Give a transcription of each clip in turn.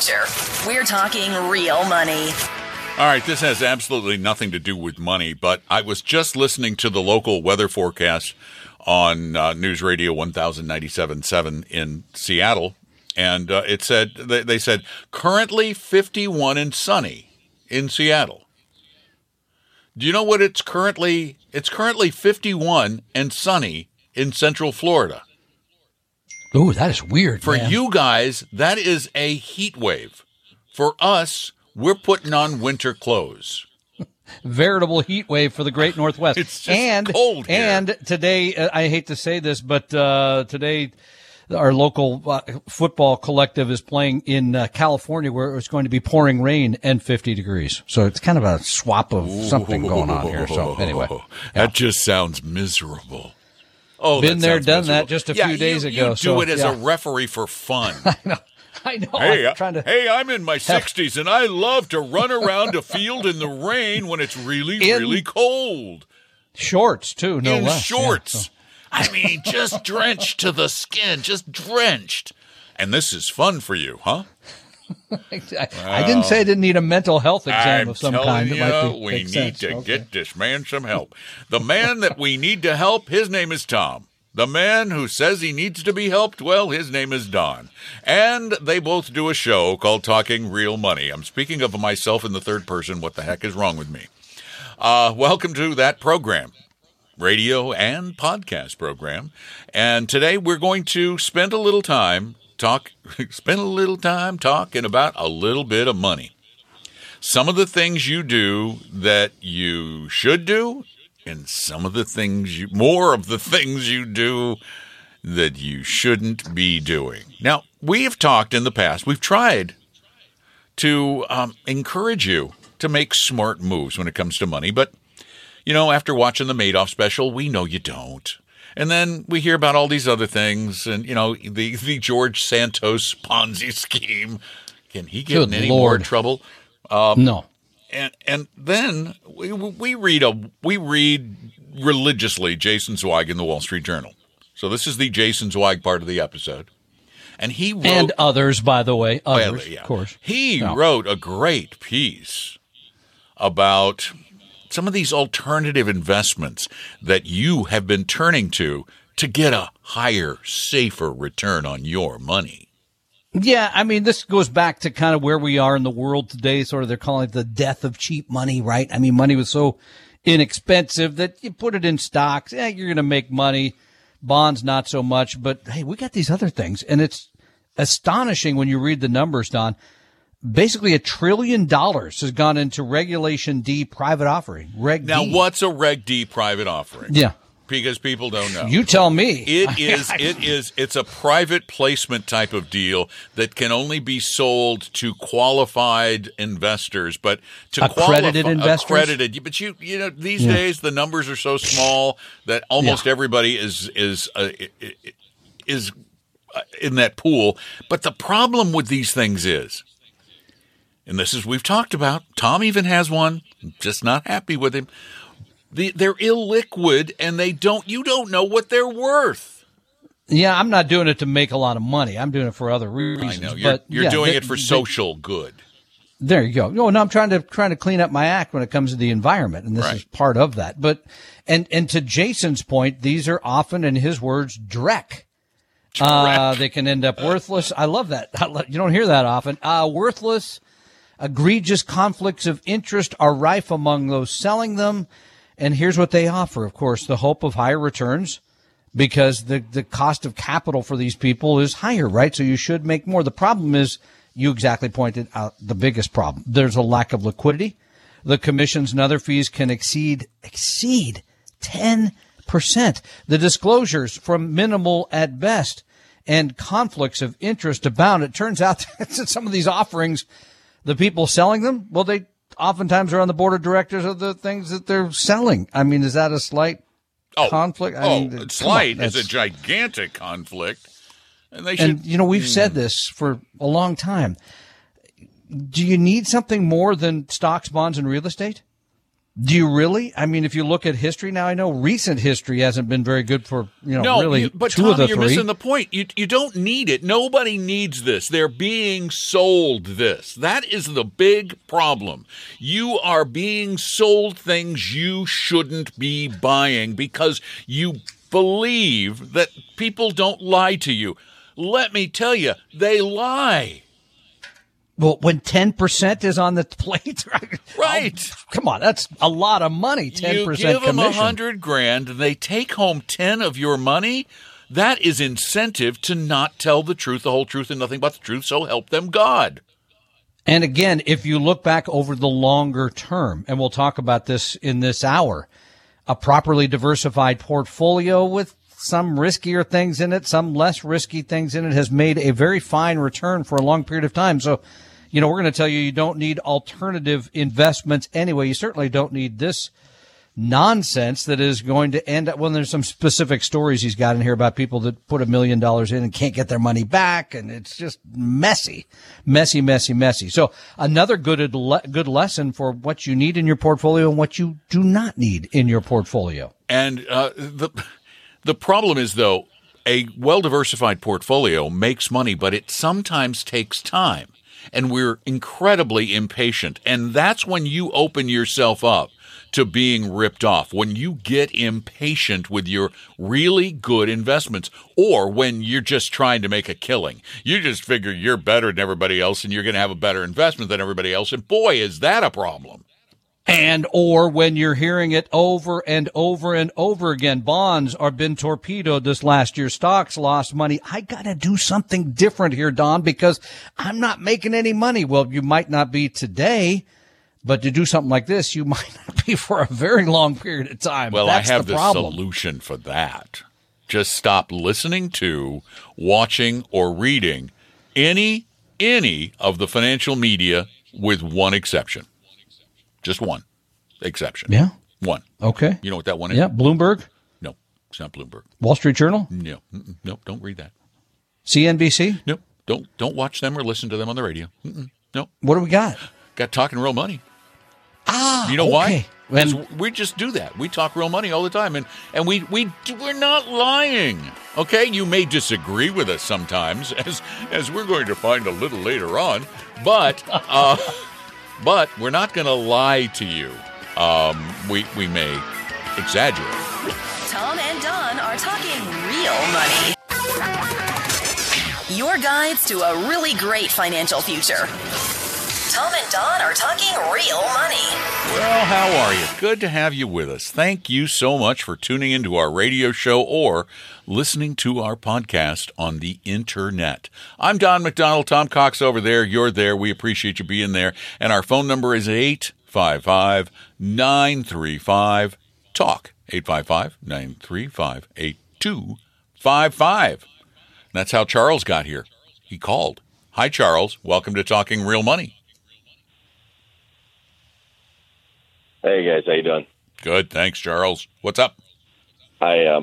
future. We're talking real money. All right, this has absolutely nothing to do with money, but I was just listening to the local weather forecast on News Radio 1097.7 in Seattle, and it said they said currently 51 and sunny in Seattle. Do you know what it's currently? It's currently 51 and sunny in Central Florida. Oh, that is weird. For man. you guys, that is a heat wave. For us, we're putting on winter clothes. Veritable heat wave for the Great Northwest. It's just cold here. And today, I hate to say this, but today our local football collective is playing in California, where it's going to be pouring rain and 50 degrees. So it's kind of a swap of something going on here. So anyway, that just sounds miserable. Oh, been there, done miserable. that just a few days ago. You do it as a referee for fun. I know. Hey, I'm in my 60s, and I love to run around a field in the rain when it's really cold. Shorts, too, no in less. shorts. Yeah, so. I mean, just drenched to the skin, just drenched. And this is fun for you, huh? I didn't say I didn't need a mental health exam of some kind. We need to get this man some help. The man that we need to help, his name is Tom. The man who says he needs to be helped, well, his name is Don. And they both do a show called Talking Real Money. I'm speaking of myself in the third person. What the heck is wrong with me? Welcome to that program, radio and podcast program. And today we're going to spend a little time talking about a little bit of money. Some of the things you do that you should do, and some of the things more of the things you do that you shouldn't be doing. Now, we have talked in the past, we've tried to encourage you to make smart moves when it comes to money, but, you know, after watching the Madoff special, we know you don't. And then we hear about all these other things, and, you know, the George Santos Ponzi scheme. Can he get in any more trouble? No. And then we read religiously Jason Zweig in the Wall Street Journal. So this is the Jason Zweig part of the episode. And he wrote, and others, by the way, others, yeah. Of course. He wrote a great piece about some of these alternative investments that you have been turning to get a higher, safer return on your money. Yeah, I mean, this goes back to kind of where we are in the world today. Sort of, they're calling it the death of cheap money, right? I mean, money was so inexpensive that you put it in stocks. Yeah, you're going to make money. Bonds, not so much. But hey, we got these other things, and it's astonishing when you read the numbers, Don. Basically, $1 trillion has gone into Regulation D private offering. Now, what's a Reg D private offering? Yeah. Because people don't know. You tell me. It's a private placement type of deal that can only be sold to qualified investors, but to accredited investors. Accredited, but you know these days the numbers are so small that almost everybody is in that pool. But the problem with these things is, and this is we've talked about. Tom even has one. Just not happy with him. They're illiquid, and you don't know what they're worth. Yeah, I'm not doing it to make a lot of money. I'm doing it for other reasons. I know. You're doing it for social good. There you go. No, I'm trying to clean up my act when it comes to the environment, and this is part of that. But and to Jason's point, these are often, in his words, dreck. They can end up worthless. I love that. You don't hear that often. Worthless, egregious conflicts of interest are rife among those selling them. And here's what they offer, of course, the hope of higher returns, because the cost of capital for these people is higher, right? So you should make more. The problem is, you exactly pointed out the biggest problem. There's a lack of liquidity. The commissions and other fees can exceed 10%. The disclosures from minimal at best, and conflicts of interest abound. It turns out that some of these offerings, the people selling them, well, they oftentimes are on the board of directors of the things that they're selling. I mean, is that a slight conflict? Slight is a gigantic conflict. And they should. And, you know, we've said this for a long time. Do you need something more than stocks, bonds, and real estate? Do you really? I mean, if you look at history now, I know recent history hasn't been very good for, really but two Tommy, of the you're three. missing the point. You don't need it. Nobody needs this. They're being sold this. That is the big problem. You are being sold things you shouldn't be buying because you believe that people don't lie to you. Let me tell you, they lie. Well, when 10% is on the plate, right? Come on, that's a lot of money. 10% you give them commission. $100,000, and they take home 10 of your money. That is incentive to not tell the truth, the whole truth, and nothing but the truth. So help them God. And again, if you look back over the longer term, and we'll talk about this in this hour, a properly diversified portfolio with some riskier things in it, some less risky things in it has made a very fine return for a long period of time. So, we're going to tell you don't need alternative investments anyway. You certainly don't need this nonsense that is going to end up. Well, there's some specific stories he's got in here about people that put $1 million in and can't get their money back. And it's just messy. So another good lesson for what you need in your portfolio and what you do not need in your portfolio. And, the problem is, though, a well-diversified portfolio makes money, but it sometimes takes time. And we're incredibly impatient. And that's when you open yourself up to being ripped off, when you get impatient with your really good investments, or when you're just trying to make a killing. You just figure you're better than everybody else and you're going to have a better investment than everybody else. And boy, is that a problem. And or when you're hearing it over and over and over again, bonds are been torpedoed this last year. Stocks lost money. I got to do something different here, Don, because I'm not making any money. Well, you might not be today, but to do something like this, you might not be for a very long period of time. Well, That's I have the the problem. solution for that. Just stop listening to, watching, or reading any of the financial media with one exception. Just one exception. Yeah. One. Okay. You know what that one is? Yeah. Bloomberg? No, it's not Bloomberg. Wall Street Journal? No. Nope, don't read that. CNBC? Nope, don't watch them or listen to them on the radio. Nope. What do we got? Got Talking Real Money. Ah, you know okay. why? Because we just do that. We talk real money all the time, and we're not lying. Okay, you may disagree with us sometimes, as we're going to find a little later on, but we're not going to lie to you. We may exaggerate. Tom and Don are talking real money. Your guides to a really great financial future. Tom and Don are talking real money. Well, how are you? Good to have you with us. Thank you so much for tuning into our radio show or listening to our podcast on the internet. I'm Don McDonald. Tom Cox over there. You're there. We appreciate you being there. And our phone number is 855-935-TALK. 855-935-8255. That's how Charles got here. He called. Hi, Charles. Welcome to Talking Real Money. Hey guys, how you doing? Good, thanks, Charles. What's up? So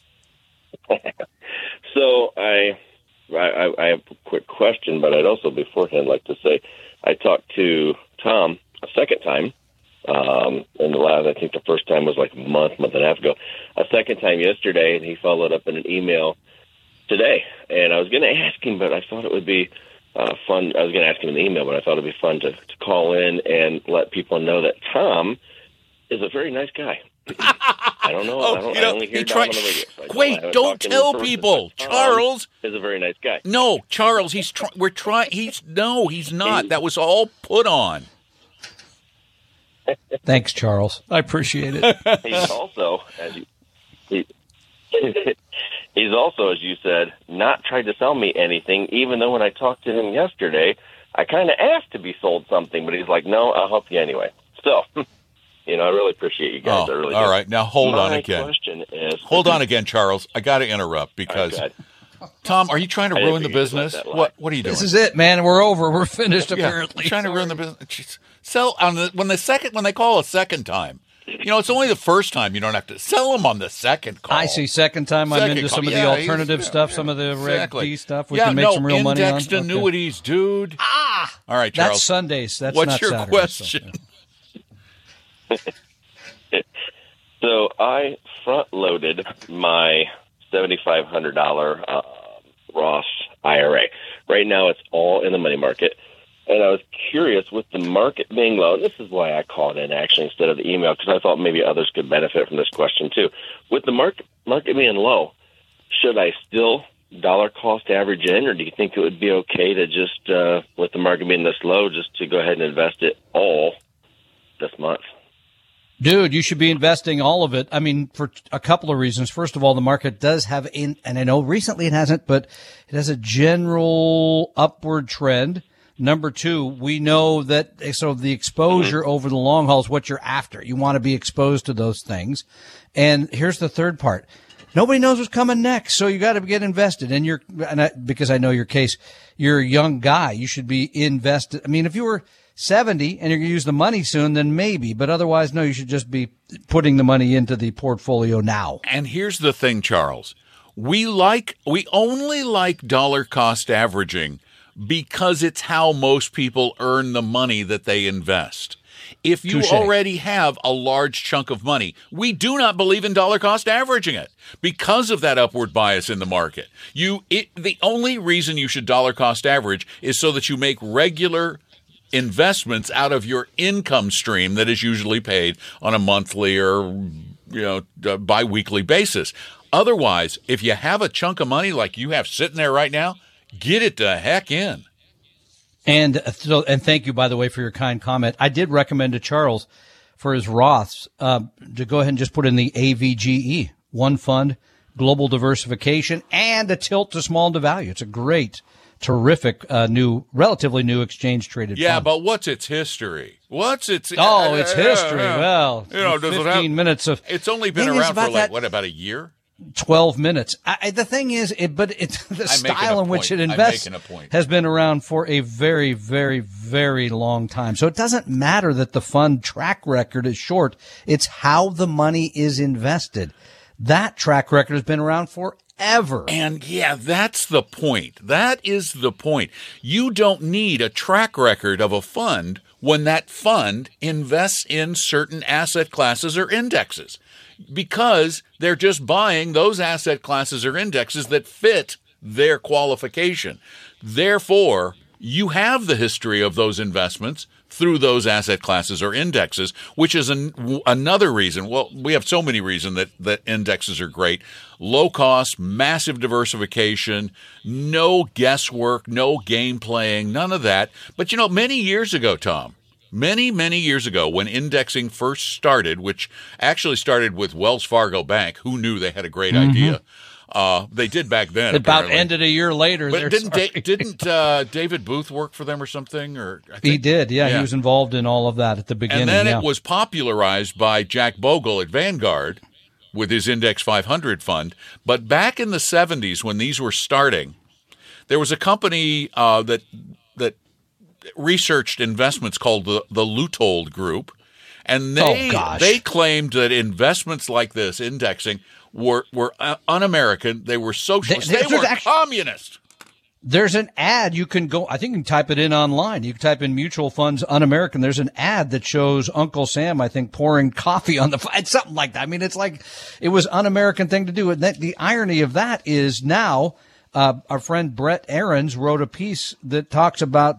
I have a quick question, but I'd also beforehand like to say I talked to Tom a second time, and I think the first time was like a month and a half ago. A second time yesterday, and he followed up in an email today. And I was going to ask him, but I thought it would be fun. I was going to ask him in the email, but I thought it'd be fun to call in and let people know that Tom is a very nice guy. I don't know. I only hear Tom on the radio. So wait, don't tell people. Charles is a very nice guy. No, Charles, he's not. That was all put on. Thanks, Charles. I appreciate it. He's also, he's also, as you said, not tried to sell me anything, even though when I talked to him yesterday, I kind of asked to be sold something, but he's like, no, I'll help you anyway. So, I really appreciate you guys. I really all do. right, now hold on again. My question is... Hold on again, Charles. I got to interrupt because... Tom, are you trying to ruin the business? What are you doing? This is it, man. We're over. We're finished, apparently. Trying to ruin the business. Sell when they call a second time. It's only the first time. You don't have to sell them on the second call. I see. Second time, I'm into some of the alternative stuff, some of the Reg D stuff. We can make some real money on. Indexed annuities, dude. All right, Charles. That's Sundays. That's what's not your Saturdays, question? So, So I front-loaded my $7,500 Roth IRA. Right now, it's all in the money market. And I was curious, with the market being low, and this is why I called in actually instead of the email, because I thought maybe others could benefit from this question too. With the market being low, should I still dollar cost average in, or do you think it would be okay to just, with the market being this low, just to go ahead and invest it all this month? Dude, you should be investing all of it. I mean, for a couple of reasons. First of all, the market does have, and I know recently it hasn't, but it has a general upward trend. Number two, we know that so the exposure over the long haul is what you're after. You want to be exposed to those things. And here's the third part. Nobody knows what's coming next, so you got to get invested. Because I know your case, you're a young guy. You should be invested. I mean, if you were 70 and you're going to use the money soon, then maybe. But otherwise, no, you should just be putting the money into the portfolio now. And here's the thing, Charles. We only like dollar cost averaging because it's how most people earn the money that they invest. If you already have a large chunk of money, we do not believe in dollar cost averaging it because of that upward bias in the market. The only reason you should dollar cost average is so that you make regular investments out of your income stream that is usually paid on a monthly or biweekly basis. Otherwise, if you have a chunk of money like you have sitting there right now, get it the heck in. And thank you, by the way, for your kind comment. I did recommend to Charles for his Roths to go ahead and just put in the AVGE, one fund, global diversification, and a tilt to small to value. It's a great, terrific, relatively new exchange-traded fund. Yeah, but what's its history? Its history. Well, does 15 minutes of. It's only been around for about a year? 12 minutes. The thing is, the style in which it invests has been around for a very, very, very long time. So it doesn't matter that the fund track record is short. It's how the money is invested. That track record has been around forever. And yeah, that's the point. That is the point. You don't need a track record of a fund when that fund invests in certain asset classes or indexes, because they're just buying those asset classes or indexes that fit their qualification. Therefore, you have the history of those investments through those asset classes or indexes, which is another reason. Well, we have so many reasons that indexes are great. Low cost, massive diversification, no guesswork, no game playing, none of that. But, many years ago, Tom, many, many years ago, when indexing first started, which actually started with Wells Fargo Bank, who knew they had a great idea. They did back then. About apparently. ended a year later. But didn't David Booth work for them or something? He did, yeah. He was involved in all of that at the beginning. And then it was popularized by Jack Bogle at Vanguard with his Index 500 fund. But back in the 70s, when these were starting, there was a company that researched investments called the Leutold Group, and they claimed that investments like this, indexing, were un-American. They were socialist. They were communist. There's an ad you can go. I think you can type it in online. You can type in mutual funds un-American. There's an ad that shows Uncle Sam, I think, pouring coffee on it's something like that. I mean, it's like it was un-American thing to do. And the irony of that is now. Our friend Brett Ahrens wrote a piece that talks about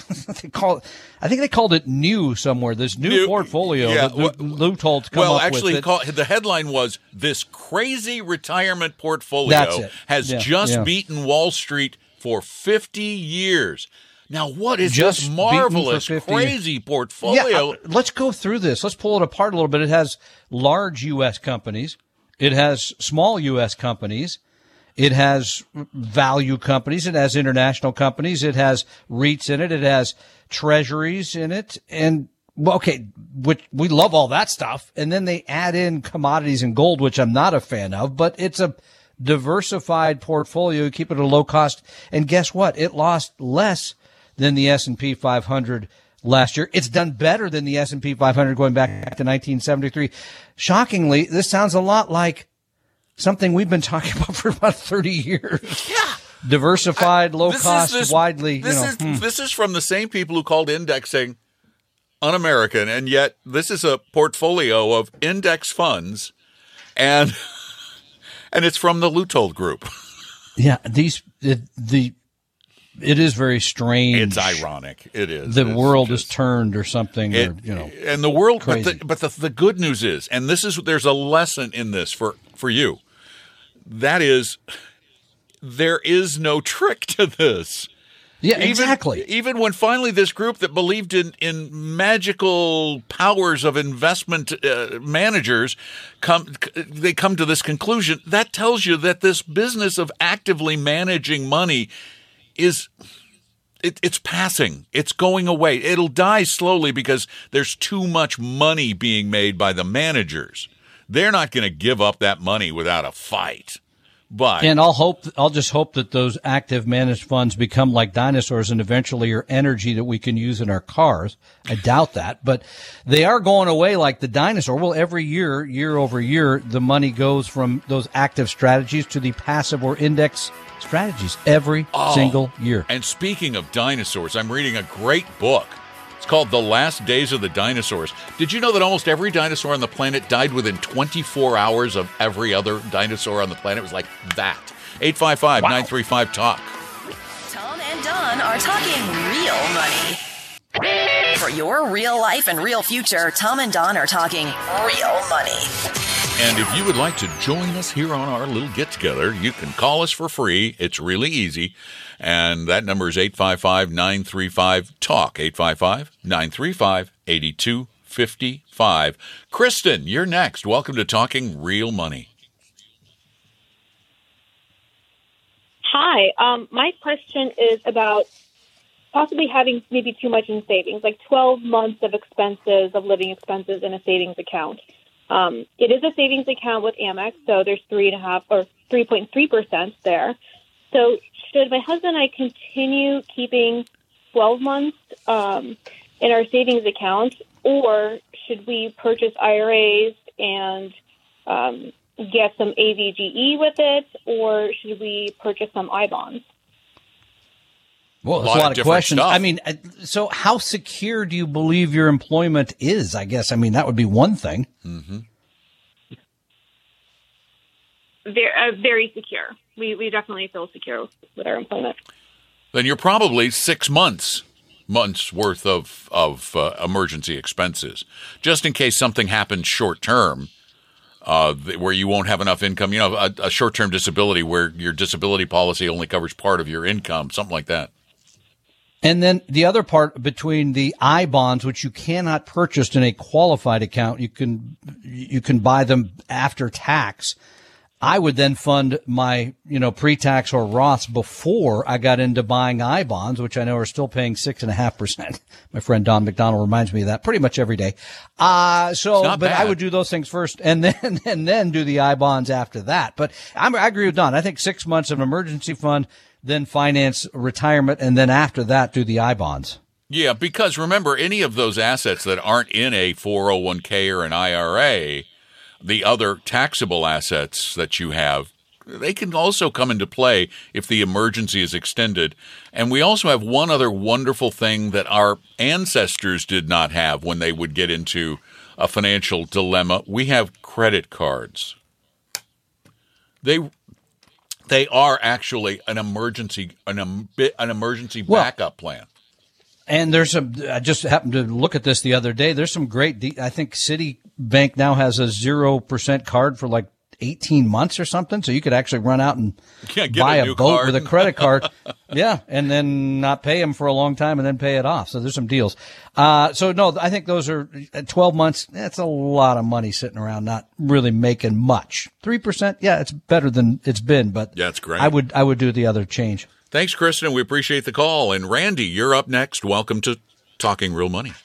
I think they called it new somewhere. This new portfolio that Leutold's come up with. Well, actually, the headline was, "This crazy retirement portfolio has just beaten Wall Street for 50 years." Now, what is this marvelous, crazy portfolio? Yeah, let's go through this. Let's pull it apart a little bit. It has large U.S. companies. It has small U.S. companies. It has value companies. It has international companies. It has REITs in it. It has treasuries in it. And, which we love all that stuff. And then they add in commodities and gold, which I'm not a fan of, but it's a diversified portfolio. You keep it at a low cost. And guess what? It lost less than the S&P 500 last year. It's done better than the S&P 500 going back to 1973. Shockingly, this sounds a lot like something we've been talking about for about 30 years. Yeah. Diversified, low cost, widely. This is from the same people who called indexing un-American, and yet this is a portfolio of index funds, and it's from the Leutold Group. Yeah, it is very strange. It's ironic. It is. The world is turned or something, and the world. crazy. But the good news is, and there's a lesson in this for you. That is, there is no trick to this. Yeah, exactly. Even when finally this group that believed in magical powers of investment managers come to this conclusion, that tells you that this business of actively managing money it's passing. It's going away. It'll die slowly because there's too much money being made by the managers. They're not going to give up that money without a fight. And I'll just hope that those active managed funds become like dinosaurs and eventually are energy that we can use in our cars. I doubt that, but they are going away like the dinosaur. Well, every year over year, the money goes from those active strategies to the passive or index strategies every single year. And speaking of dinosaurs, I'm reading a great book. It's called The Last Days of the Dinosaurs. Did you know that almost every dinosaur on the planet died within 24 hours of every other dinosaur on the planet? It was like that. 855-935-TALK. Tom and Don are talking real money. For your real life and real future, Tom and Don are talking real money. And if you would like to join us here on our little get-together, you can call us for free. It's really easy. And that number is 855-935-TALK, 855-935-8255. Kristen, you're next. Welcome to Talking Real Money. Hi. My question is about possibly having maybe too much in savings, like 12 months of living expenses in a savings account. It is a savings account with Amex, so there's 3.5 or 3.3% there. So should my husband and I continue keeping 12 months in our savings account, or should we purchase IRAs and get some AVGE with it, or should we purchase some I-bonds? Well, there's a lot of questions. Stuff. I mean, so how secure do you believe your employment is? I guess. I mean, that would be one thing. Mm-hmm. Very secure. We definitely feel secure with our employment. Then you're probably 6 months worth of emergency expenses, just in case something happens short term, where you won't have enough income. You know, a short term disability where your disability policy only covers part of your income, something like that. And then the other part between the I-bonds, which you cannot purchase in a qualified account, you can buy them after tax. I would then fund my, pre-tax or Roths before I got into buying I-bonds, which I know are still paying 6.5%. My friend Don McDonald reminds me of that pretty much every day. But I would do those things first and then do the I-bonds after that. But I agree with Don. I think 6 months of an emergency fund, then finance retirement, and then after that do the I-bonds. Yeah, because remember, any of those assets that aren't in a 401k or an IRA, the other taxable assets that you have, they can also come into play if the emergency is extended. And we also have one other wonderful thing that our ancestors did not have when they would get into a financial dilemma. We have credit cards. They are actually an emergency backup plan. And I just happened to look at this the other day. There's some great, I think Citibank now has a 0% card for like 18 months or something. So you could actually run out and buy a boat with a credit card. Yeah. And then not pay them for a long time and then pay it off. So there's some deals. No, I think those are 12 months. That's a lot of money sitting around, not really making much. 3%. Yeah. It's better than it's been, but that's great. I would do the other change. Thanks, Kristen. We appreciate the call. And Randy, you're up next. Welcome to Talking Real Money.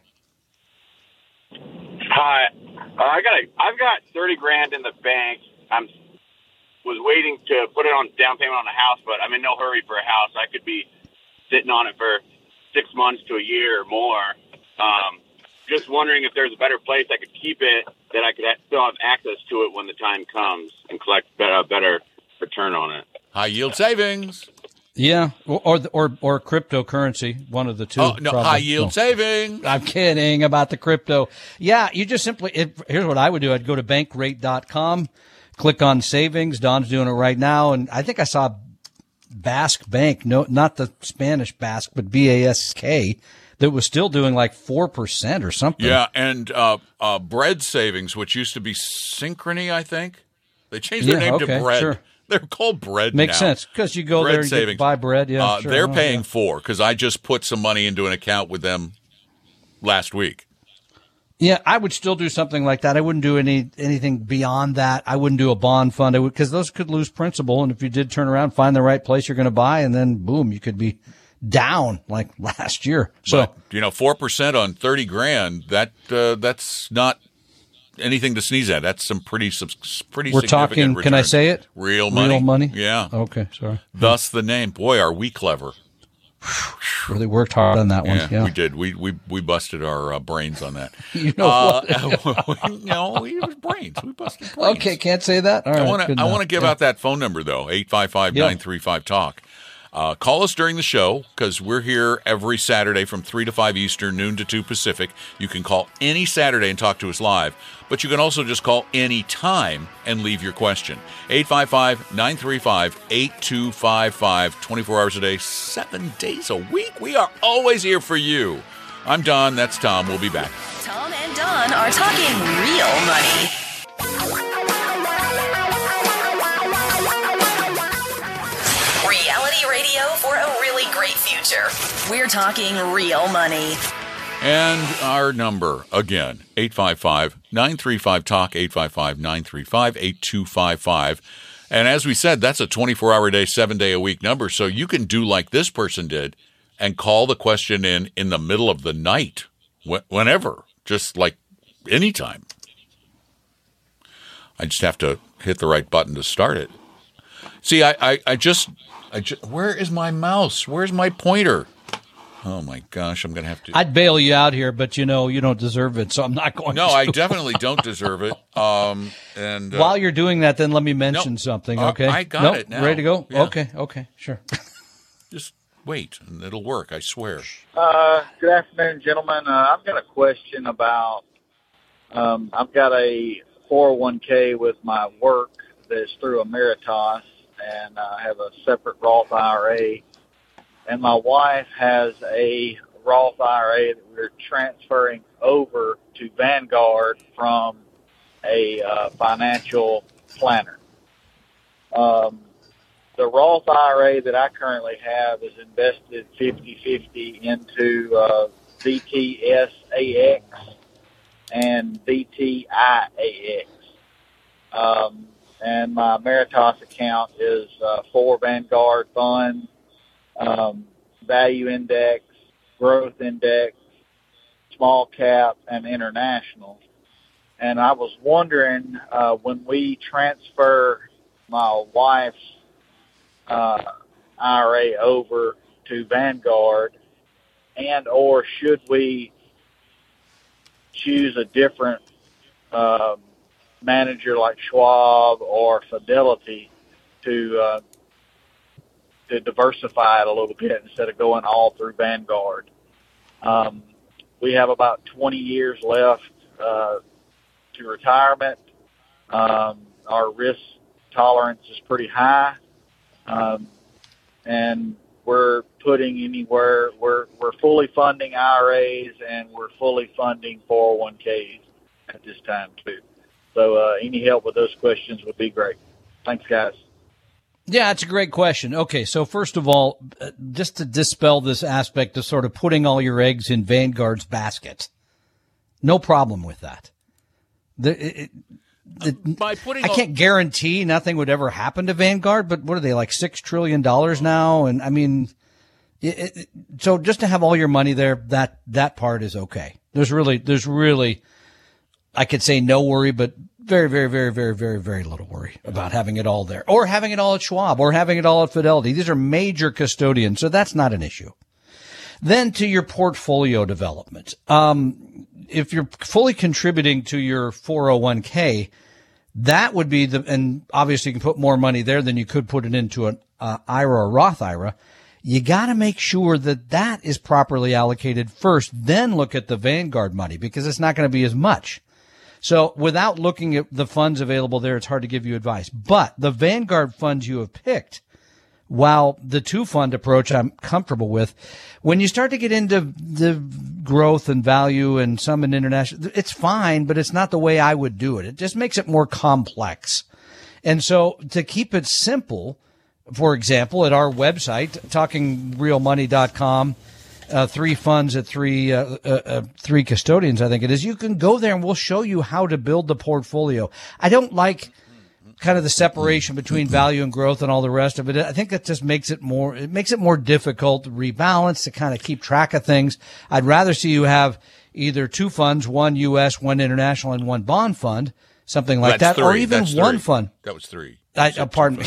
Hi. I've got $30,000 in the bank. Was waiting to put it on down payment on a house, but I'm in no hurry for a house. I could be sitting on it for 6 months to a year or more. Just wondering if there's a better place I could keep it that I could still have access to it when the time comes and collect a better return on it. High yield savings. Yeah, or cryptocurrency, one of the two. Oh, no, probably. high yield savings. I'm kidding about the crypto. Yeah, you just simply, here's what I would do. I'd go to bankrate.com, click on savings. Don's doing it right now. And I think I saw Basque Bank, no, not the Spanish Basque, but BASK, that was still doing like 4% or something. Yeah, and Bread Savings, which used to be Synchrony, I think. They changed their name to Bread. Sure. They're called Bread Makes now. sense, because you go Bread there and savings. buy bread. Yeah, sure. They're paying 4 because I just put some money into an account with them last week. Yeah, I would still do something like that. I wouldn't do anything beyond that. I wouldn't do a bond fund because those could lose principal. And if you did turn around, find the right place you're going to buy, and then boom, you could be down like last year. So, but, 4% on 30 grand, that's not anything to sneeze at. That's some pretty we're significant talking, return. can I say it? Real money. Real money? Yeah. Okay, sorry. Thus the name. Boy, are we clever. Really worked hard on that one. Yeah. We did. We busted our brains on that. You know what? No, it was brains. We busted brains. Okay, can't say that? All right. I want to give out that phone number, though, 855-935-TALK. Call us during the show because we're here every Saturday from 3 to 5 Eastern, noon to 2 Pacific. You can call any Saturday and talk to us live, but you can also just call any time and leave your question. 855-935-8255, 24 hours a day, 7 days a week. We are always here for you. I'm Don. That's Tom. We'll be back. Tom and Don are talking real money. Reality radio for a really great future. We're talking real money. And our number, again, 855-935-TALK, 855-935-8255. And as we said, that's a 24-hour-a-day, 7-day-a-week number. So you can do like this person did and call the question in the middle of the night, whenever, just like anytime. I just have to hit the right button to start it. See, I just where is my mouse? Where's my pointer? Oh, my gosh, I'm going to have to... I'd bail you out here, but you don't deserve it, so I'm not going to. No, I definitely don't deserve it. And while you're doing that, then let me mention something, okay? I got it now. Ready to go? Yeah. Okay, sure. Just wait, and it'll work, I swear. Good afternoon, gentlemen. I've got a question about... I've got a 401k with my work that's through Ameritas, and I have a separate Roth IRA. And my wife has a Roth IRA that we're transferring over to Vanguard from a financial planner. The Roth IRA that I currently have is invested 50-50 into VTSAX and VTIAX. And my Ameritas account is 4 Vanguard funds, value index, growth index, small cap, and international. And I was wondering, when we transfer my wife's IRA over to Vanguard, and or should we choose a different manager like Schwab or Fidelity to diversify it a little bit instead of going all through Vanguard. We have about 20 years left to retirement. Our risk tolerance is pretty high, and we're putting anywhere. We're fully funding IRAs and we're fully funding 401ks at this time too. So any help with those questions would be great. Thanks, guys. Yeah, it's a great question. Okay, so first of all, just to dispel this aspect of sort of putting all your eggs in Vanguard's basket, no problem with that. I can't guarantee nothing would ever happen to Vanguard, but what are they, like $6 trillion now? And I mean, so just to have all your money there, that part is okay. There's really, I could say no worry, but very, very, very, very, very, very little worry about having it all there, or having it all at Schwab, or having it all at Fidelity. These are major custodians, so that's not an issue. Then to your portfolio development. If you're fully contributing to your 401k, that would be and obviously you can put more money there than you could put it into an IRA or Roth IRA, you got to make sure that that is properly allocated first, then look at the Vanguard money because it's not going to be as much. So without looking at the funds available there, it's hard to give you advice. But the Vanguard funds you have picked, while the two-fund approach I'm comfortable with, when you start to get into the growth and value and some in international, it's fine, but it's not the way I would do it. It just makes it more complex. And so to keep it simple, for example, at our website, talkingrealmoney.com, 3 funds at three custodians, I think it is. You can go there and we'll show you how to build the portfolio. I don't like kind of the separation between value and growth and all the rest of it. I think that just makes it more difficult to rebalance, to kind of keep track of things. I'd rather see you have either 2 funds, 1 U.S., 1 international, and 1 bond fund, something like that, or even 1 fund. That was 3. Pardon me.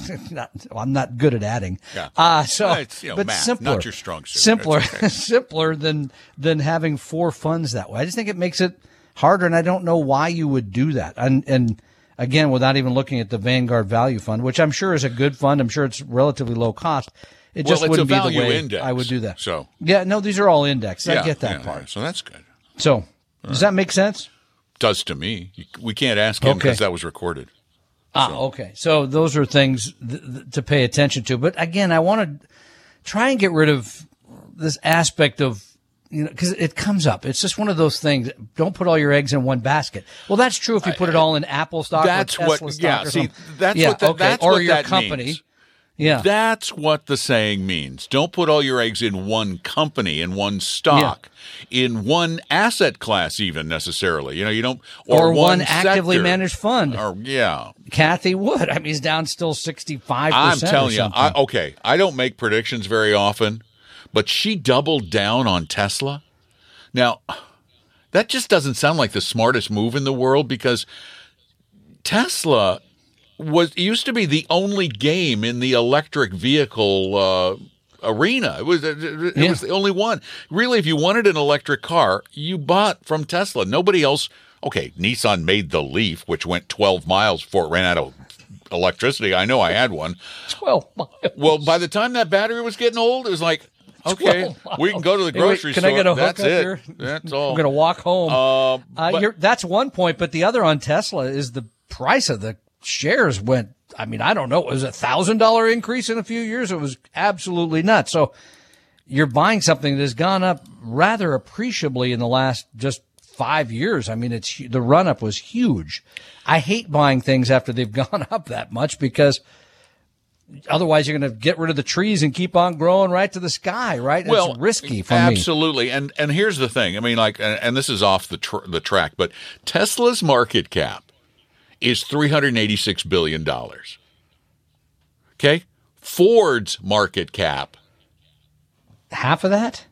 I'm not good at adding. Yeah. But math, simpler, not your strong suit. Simpler than having 4 funds that way. I just think it makes it harder, and I don't know why you would do that. And again, without even looking at the Vanguard Value Fund, which I'm sure is a good fund. I'm sure it's relatively low cost. It just wouldn't be the way index, I would do that. So these are all indexed. I get that part. So that's good. So does that make sense? Does to me. We can't ask him because that was recorded. Okay. So those are things to pay attention to. But again, I want to try and get rid of this aspect of, because it comes up. It's just one of those things. Don't put all your eggs in one basket. Well, that's true if you put it all in Apple stock or Tesla stock or something. That's or what your that company. Means. Yeah. That's what the saying means. Don't put all your eggs in one company, in one stock, in one asset class even necessarily. You don't, or one actively managed fund. Or Kathy Wood. I mean, he's down still 65%. I'm telling you, I don't make predictions very often, but she doubled down on Tesla. Now, that just doesn't sound like the smartest move in the world because Tesla used to be the only game in the electric vehicle arena. It was the only one. Really, if you wanted an electric car, you bought from Tesla. Nobody else. Okay, Nissan made the Leaf, which went 12 miles before it ran out of electricity. I know I had one. 12 miles. Well, by the time that battery was getting old, it was like, okay, we can go to the grocery store. Can I get a That's hookup it. here? That's all. I'm going to walk home. That's one point, but the other on Tesla is the price of the shares went, I mean, I don't know, it was $1,000 increase in a few years. It was absolutely nuts. So you're buying something that has gone up rather appreciably in the last just 5 years. I mean, the run up was huge. I hate buying things after they've gone up that much because otherwise you're going to get rid of the trees and keep on growing right to the sky, right? Well, it's risky for me. Absolutely. And here's the thing. I mean, and this is off the track, but Tesla's market cap is $386 billion. Okay? Ford's market cap. Half of that?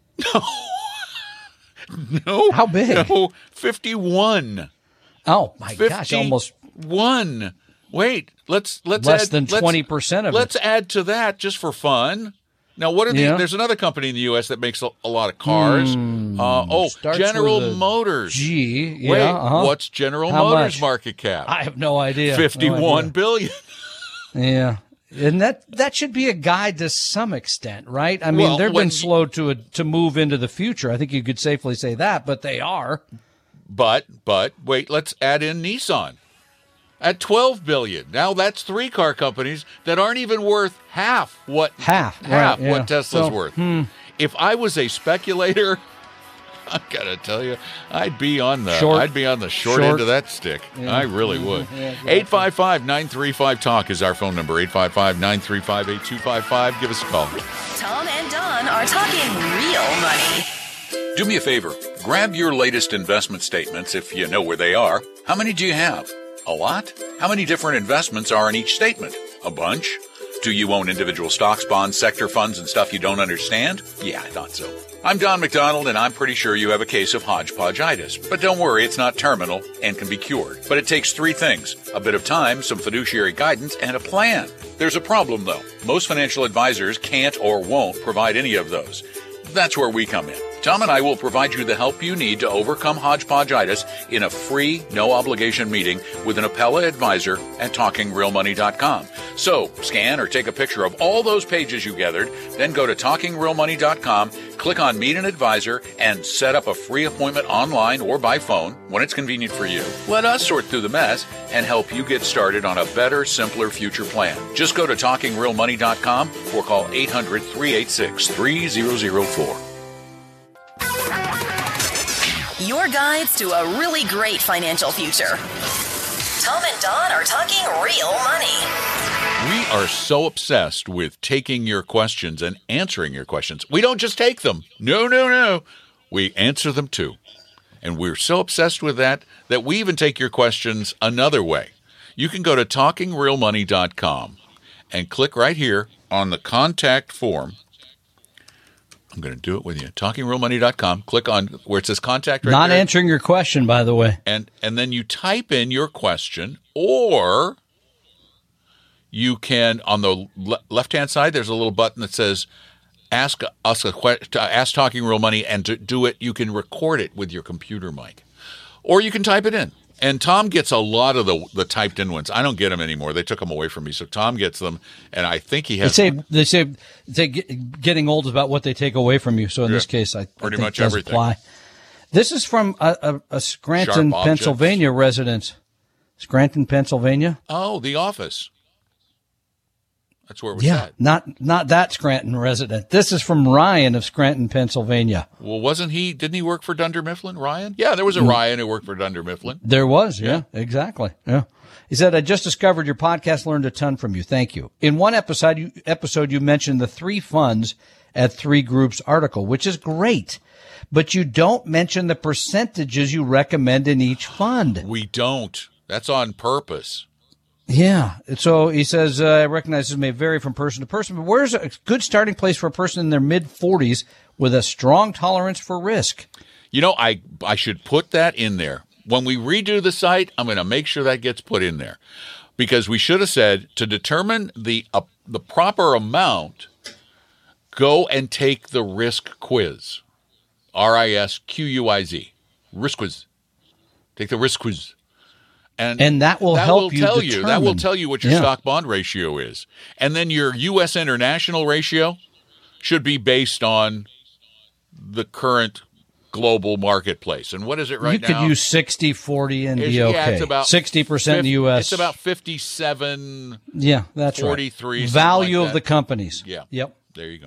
No. How big? No, 51. Oh, my gosh, almost 1. Wait, let's less add, than 20% of it. Let's add to that just for fun. Now, what are there's another company in the U.S. that makes a lot of cars. General Motors. What's General Motors market cap? I have no idea. $51 billion. Yeah. And that should be a guide to some extent, right? I mean, they've been slow to move into the future. I think you could safely say that, but they are. But wait, let's add in Nissan at $12 billion. Now that's 3 car companies that aren't even worth half what Tesla's worth. If I was a speculator, I gotta tell you, I'd be on the short end of that stick. Yeah. I really would. 855-935-TALK is our phone number. 855-935-8255. Give us a call. Tom and Don are talking real money. Do me a favor. Grab your latest investment statements if you know where they are. How many do you have? A lot? How many different investments are in each statement? A bunch? Do you own individual stocks, bonds, sector funds, and stuff you don't understand? Yeah, I thought so. I'm Don McDonald, and I'm pretty sure you have a case of hodgepodgeitis. But don't worry, it's not terminal and can be cured. But it takes 3 things: a bit of time, some fiduciary guidance, and a plan. There's a problem, though. Most financial advisors can't or won't provide any of those. That's where we come in. Tom and I will provide you the help you need to overcome hodgepodgeitis in a free, no-obligation meeting with an Appella advisor at TalkingRealMoney.com. So scan or take a picture of all those pages you gathered, then go to TalkingRealMoney.com, click on Meet an Advisor, and set up a free appointment online or by phone when it's convenient for you. Let us sort through the mess and help you get started on a better, simpler future plan. Just go to TalkingRealMoney.com or call 800-386-3004. Your guides to a really great financial future. Tom and Don are talking real money. We are so obsessed with taking your questions and answering your questions. We don't just take them. No. We answer them too. And we're so obsessed with that we even take your questions another way. You can go to TalkingRealMoney.com and click right here on the contact form. I'm going to do it with you. TalkingRealMoney.com. Click on where it says contact right Not there. answering your question, by the way. And then you type in your question, or you can, on the left-hand side, there's a little button that says ask us a question, ask Talking Real Money, and to do it, you can record it with your computer mic. Or you can type it in. And Tom gets a lot of the typed in ones. I don't get them anymore. They took them away from me. So Tom gets them, and I think he has. They say getting old is about what they take away from you. So in this case, I pretty think much it does everything. apply. This is from a Scranton, Pennsylvania resident. Scranton, Pennsylvania. Oh, The Office. That's where it was at. Not that Scranton resident. This is from Ryan of Scranton, Pennsylvania. Well, didn't he work for Dunder Mifflin, Ryan? Yeah, there was a Ryan who worked for Dunder Mifflin. There was, yeah, exactly. Yeah. He said, I just discovered your podcast, learned a ton from you. Thank you. In one episode, you mentioned the 3 funds at 3 groups article, which is great. But you don't mention the percentages you recommend in each fund. We don't. That's on purpose. Yeah. So he says, I recognize this may vary from person to person, but where's a good starting place for a person in their mid-40s with a strong tolerance for risk? You know, I should put that in there. When we redo the site, I'm going to make sure that gets put in there. Because we should have said, to determine the proper amount, go and take the risk quiz. RISQUIZ. Risk quiz. Take the risk quiz. And that will help you determine. That will tell you what your stock bond ratio is. And then your U.S. international ratio should be based on the current global marketplace. And what is it right now? You could use 60-40 and be okay. Yeah, it's about 60% in the U.S. It's about 57. Yeah, that's 43. Right. Value like of the companies. Yeah. Yep. There you go.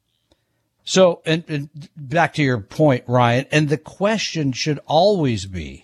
So, and back to your point, Ryan, and the question should always be,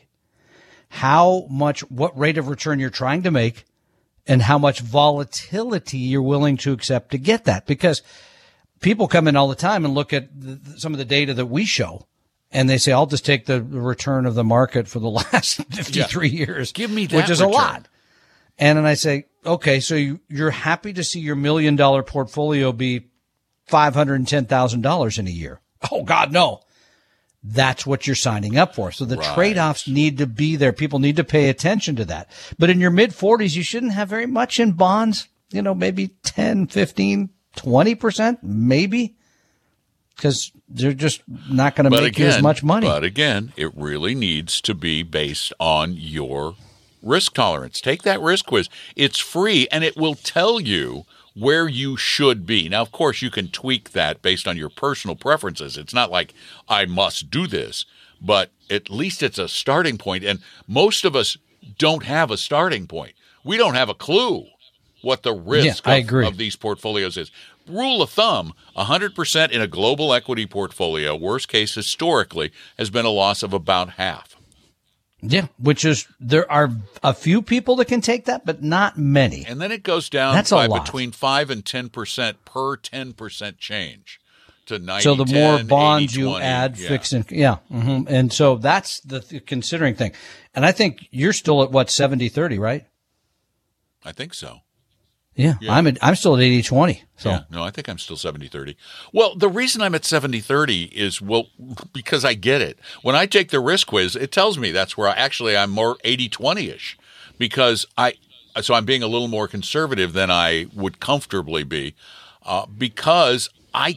what rate of return you're trying to make and how much volatility you're willing to accept to get that. Because people come in all the time and look at some of the data that we show and they say, I'll just take the return of the market for the last 53 years. Give me that which is return. a lot. And then I say, okay, so you're happy to see your $1 million portfolio be $510,000 in a year. Oh God, no. That's what you're signing up for. So the trade-offs need to be there. People need to pay attention to that. But in your mid-40s, you shouldn't have very much in bonds, maybe 10, 15, 20%, maybe, because they're just not going to make you as much money. But again, it really needs to be based on your risk tolerance. Take that risk quiz. It's free, and it will tell you where you should be. Now, of course, you can tweak that based on your personal preferences. It's not like I must do this, but at least it's a starting point. And most of us don't have a starting point. We don't have a clue what the risk of these portfolios is. Rule of thumb, 100% in a global equity portfolio, worst case historically, has been a loss of about half. Yeah, which is, there are a few people that can take that, but not many. And then it goes down by between 5 and 10% per 10% change to 90. So the more 10, bonds 80, you 20, add, fixed income. Mm-hmm. And so that's the considering thing. And I think you're still at 70-30, right? I think so. Yeah. I'm still at 80-20. So yeah, no, I think I'm still 70-30. Well, the reason I'm at 70-30 is, because I get it. When I take the risk quiz, it tells me that's where I'm more 80-20-ish because I'm being a little more conservative than I would comfortably be because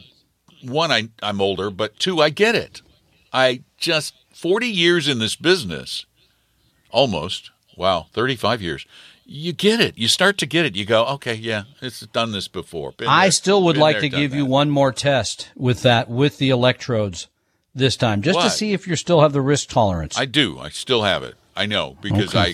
I'm older, but 2, I get it. 40 years in this business, almost, 35 years. you get it. You start to get it. You go, okay, yeah, it's done this before. I still would like to give you one more test with the electrodes this time, just to see if you still have the risk tolerance. I do. I still have it. I know because I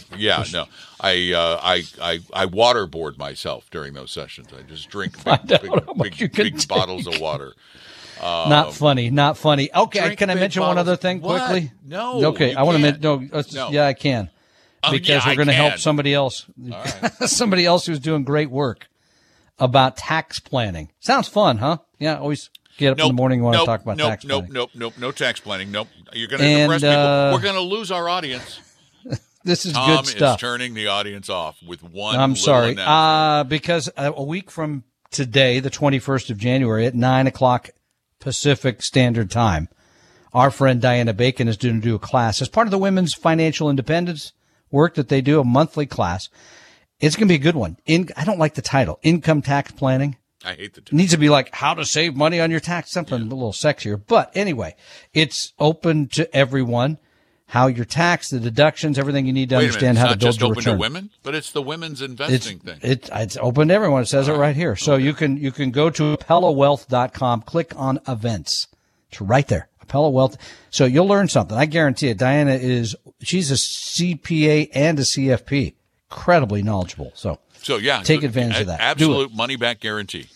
waterboard myself during those sessions. I just drink big bottles of water. Not funny. Okay, can I mention one other thing quickly? No. Okay, I want to mention. No. Yeah, I can. Because we're going to help somebody else. Right. Somebody else who's doing great work about tax planning. Sounds fun, huh? Yeah, always get up in the morning and want to talk about tax planning. No tax planning. Nope. You're going to depress people. We're going to lose our audience. This is Tom good stuff. Tom is turning the audience off with one I'm sorry. announcement. Because a week from today, the 21st of January at 9 o'clock Pacific Standard Time, our friend Diana Bacon is going to do a class as part of the Women's Financial Independence work that they do, a monthly class. It's going to be a good one. I don't like the title, Income Tax Planning. I hate the title. It needs to be like how to save money on your tax, something a little sexier. But anyway, it's open to everyone. How you're taxed, the deductions, everything you need to understand how to build your return. It's not just open to women, but it's the women's investing thing. It's open to everyone. It says it right here. So you can go to ApelloWealth.com, click on events. It's right there. Apello Wealth. So you'll learn something. I guarantee it. Diana she's a CPA and a CFP. Incredibly knowledgeable. So yeah, take advantage of that. Absolute money back guarantee.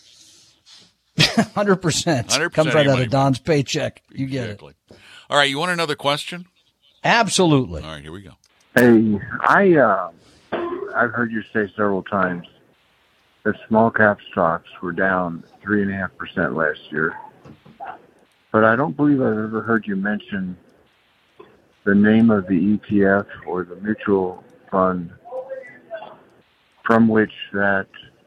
100%. Comes right out of Don's paycheck. You get it. All right. You want another question? Absolutely. All right. Here we go. Hey, I've heard you say several times that small cap stocks were down 3.5% last year. But I don't believe I've ever heard you mention the name of the ETF or the mutual fund from which that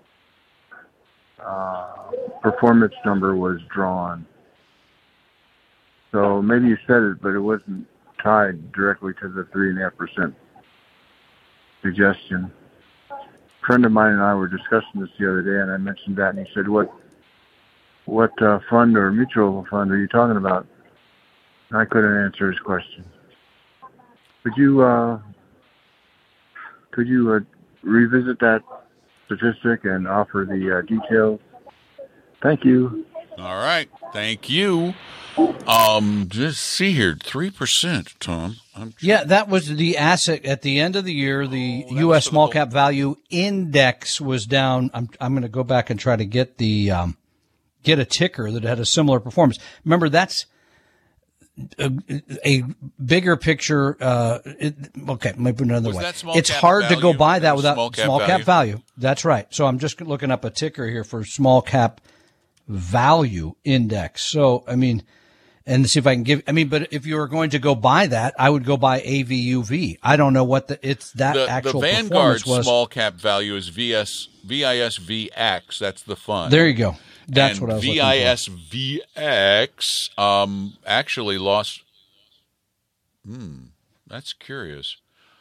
performance number was drawn. So maybe you said it, but it wasn't tied directly to the 3.5% suggestion. A friend of mine and I were discussing this the other day, and I mentioned that, and he said, what fund or mutual fund are you talking about? And I couldn't answer his question. Could you revisit that statistic and offer the details? Thank you. All right. Thank you. Just see here, 3%, Tom. Yeah, that was the asset at the end of the year. The U.S. Small Cap Value Index was down. I'm going to go back and try to get get a ticker that had a similar performance. Remember, that's a bigger picture. Okay, let me put it another way. It's hard to go by that without small cap value. That's right. So I'm just looking up a ticker here for small cap value index. So, I mean, and see if I can but if you were going to go by that, I would go by AVUV. I don't know what actual the Vanguard performance was. Small cap value is VISVX. That's the fund. There you go. That's what I was looking for. VISVX actually lost. That's curious.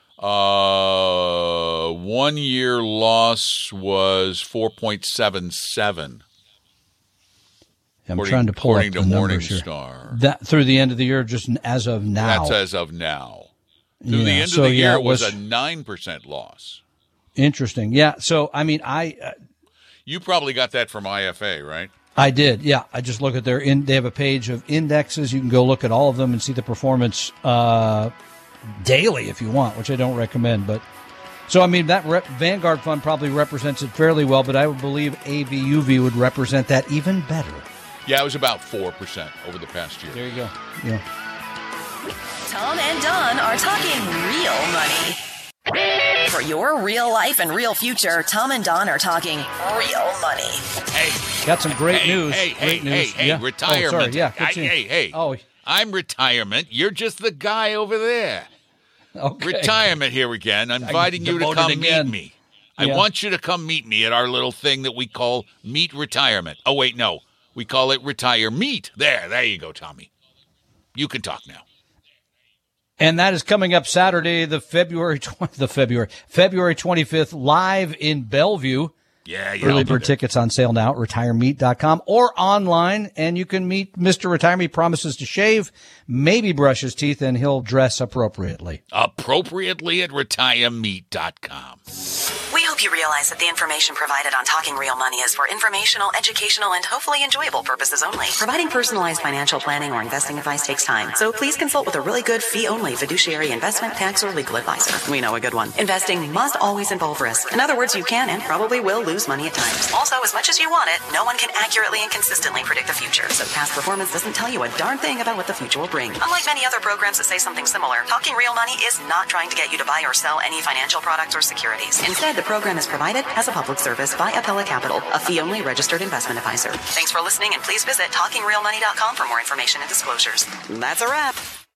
1 year loss was 4.77. I'm trying to pull up the numbers here. Morningstar. That through the end of the year, just as of now. That's as of now. Through the end of the year, it was a 9% loss. Interesting. Yeah. So, I mean, you probably got that from IFA, right? I did. Yeah. I just look at they have a page of indexes. You can go look at all of them and see the performance daily if you want, which I don't recommend. But so, I mean, that Vanguard fund probably represents it fairly well, but I would believe AVUV would represent that even better. Yeah, it was about 4% over the past year. There you go. Yeah. Tom and Don are talking real money. For your real life and real future, Tom and Don are talking real money. Hey. Got some great news. Hey, retirement. Oh, sorry. Yeah, hey. Oh, I'm retirement. You're just the guy over there. Okay. Retirement here again. I'm inviting you to come meet me. I want you to come meet me at our little thing that we call Meet Retirement. Oh, wait, no. We call it Retire Meet. There you go, Tommy. You can talk now. And that is coming up Saturday, February 25th, live in Bellevue. Yeah. Early bird tickets on sale now at retiremeet.com or online, and you can meet Mr. Retire Meet. Promises to shave, maybe brush his teeth, and he'll dress appropriately. Appropriately at retiremeet.com. We hope you realize that the information provided on Talking Real Money is for informational, educational, and hopefully enjoyable purposes only. Providing personalized financial planning or investing advice takes time, so please consult with a really good fee-only fiduciary investment, tax, or legal advisor. We know a good one. Investing must always involve risk. In other words, you can and probably will lose money at times. Also, as much as you want it, no one can accurately and consistently predict the future, so past performance doesn't tell you a darn thing about what the future will bring. Unlike many other programs that say something similar, Talking Real Money is not trying to get you to buy or sell any financial products or securities. Instead, the program is provided as a public service by Apella Capital, a fee-only registered investment advisor. Thanks for listening, and please visit TalkingRealMoney.com for more information and disclosures. That's a wrap.